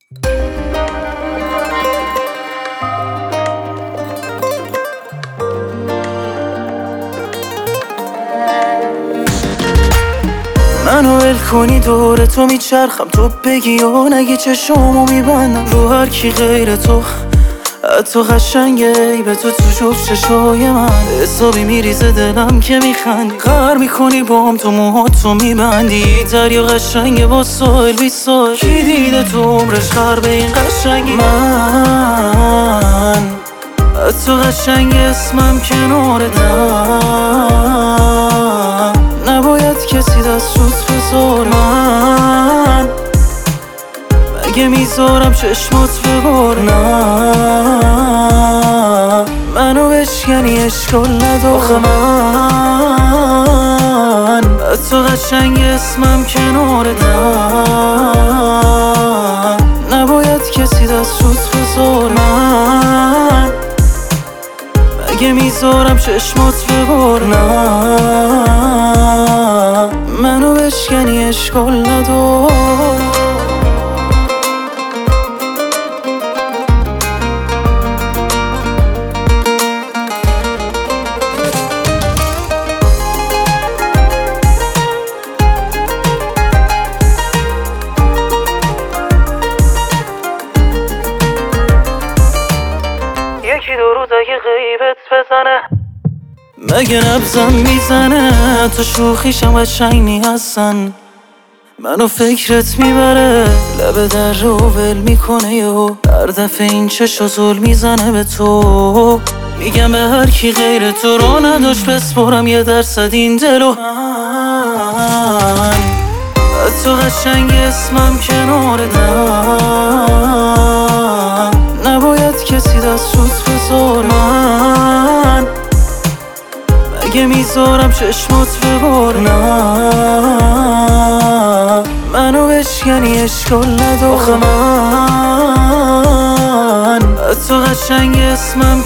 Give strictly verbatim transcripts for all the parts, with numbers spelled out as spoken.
منو ول کنی دور تو میچرخم، تو بگی و نگی چشمو میبندم رو هر کی غیر تو. حتی قشنگه ای به تو تو جفت چشای من، حسابی میریزه دلم که میخندی. غر میکنی بام تو موهاتو میبندی، دریا قشنگه با سایل بی سایل. کی دیده تو عمرش غر به این قشنگی؟ من حتی قشنگ اسمم کنارتم، نباید کسی دست روت بذاره. من مگه میذارم چشمات بباره؟ نه منو بشکنی اشکال نداره. آخه من حتی قشنگ اسمم کنارتم، نباید کسی دست روت بذاره. من مگه میذارم چشمات بباره؟ نه منو بشکنی اشکال نداره. یکی دو روز اگه غیبت بزنه، مگه نبزم میزنه؟ تو شوخیشم قشنگ هستن، منو فکرت میبره. لب در رو ول میکنه یهو، هر دفعه این چشو زل میزنه به تو. میگم به هر کی غیر تو رو نداشت بسپرم یه درصد این دلو. من حتی قشنگ اسمم کنارتم، نباید کسی دست روت بذاره. من مگه میذارم چشمات بباره؟ نه منو بشکنی اشکال نداره. آخه من حتی قشنگ اسمم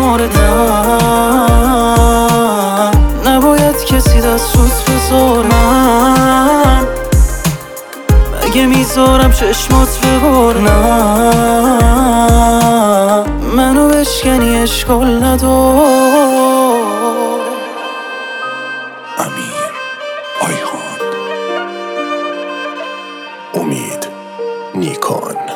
کنارتم، نباید کسی دست روت بذاره. من مگه میذارم چشمات بباره؟ نه منو بشکنی اشکال نداره. امیر آیخان، امید نیکان.